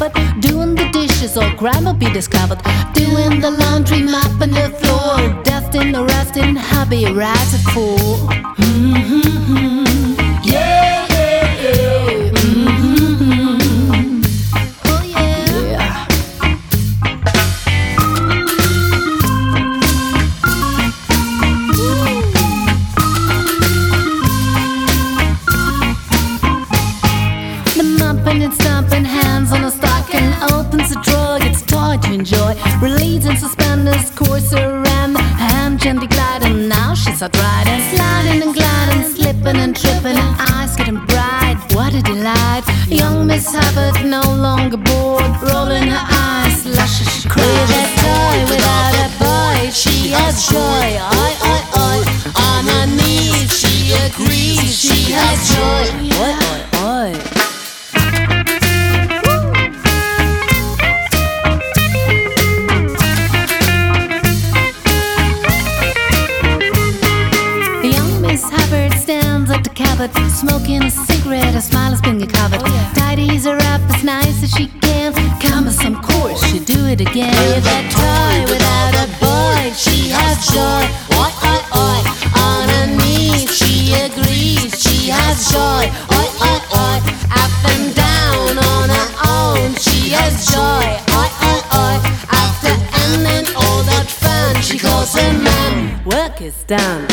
cupboard, doing the dishes or crime will be discovered, doing the laundry, mopping the floor, dusting or resting, hubby rides at 4. Yeah, yeah, yeah. Oh yeah. The mopping and stomping, hands on a stocking, opens the drawer, gets toy to enjoy, release in suspenders, course around the hand, gently gliding. Now she's out riding, sliding and gliding, slipping and tripping, eyes getting bright. What a delight! Young Miss Hubbard no longer bored, rolling her eyes, luscious. With a toy without a boy, she has joy. Oi, oi, oi. On her knees, she agrees, she has joy. Oi, oi, oi. Miss Hubbard stands at the cupboard, smoking a cigarette, her smile has been covered. Tidies her up as nice as she can, cumbersome course, she do it again. With a toy without a boy, she has joy. Oi, oi, oi. On her knees, she agrees, she has joy. Oi, oi, oi. Up and down on her own, she has joy. Oi, oi, oi. After ending all that fun, she calls her man. Work is done.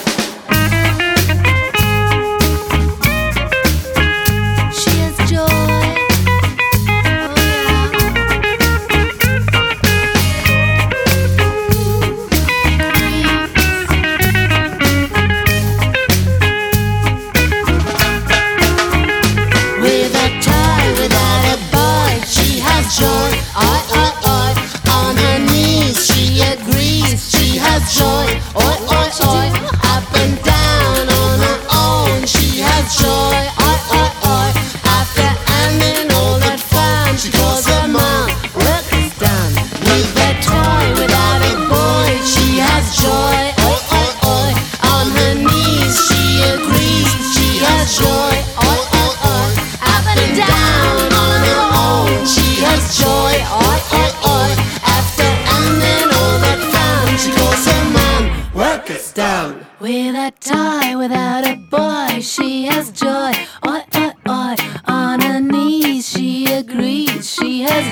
Joy, oi, oi, oi. On her knees, she agrees, she has joy. Oi, oi, oi. Up and down on her own, she has joy. Oi, oi, oi. After ending all that fun, she calls her mom. Work is done. With a toy without a boy, she has joy. Oi, oi, oi. On her knees, she agrees, she has joy. Oi, oi, oi. Up and down on her own, she has joy. Oi, oi, oi. After ending all that fun, she calls her man. Work is done. With a toy without a boy, she has joy. Oi, oi, oi. On her knees, she agrees, she has